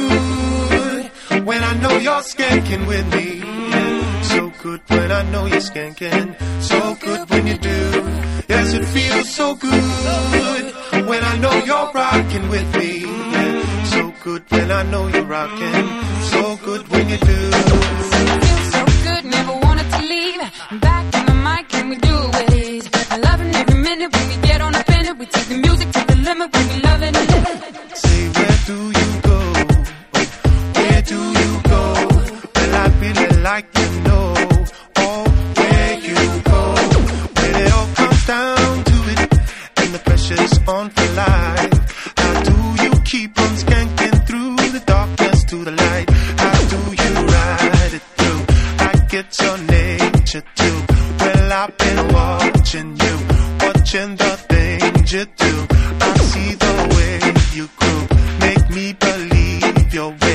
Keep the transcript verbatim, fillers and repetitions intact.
good when I know you're skanking with me. So good when I know you're skanking. So good when you do. Yes, it feels so good when I know you're rocking with me. So good when I know you're rocking. So good when you do. Feels so good, never wanted to leave. Back in the mic, can we do it with ease? Loving every minute when we get on a minute. We take the music to the limit when we love it and live it. Say, where do you go? Where do you go? Well, I really like to know. Oh, where you go? When it all comes down to it, and the pressure's on for life. How do you keep on skanking through the darkness to the light? How do you ride it through? Like it's your nature too. Well, I've been watching you, watching the things you do. I see the way you groove, make me believe you're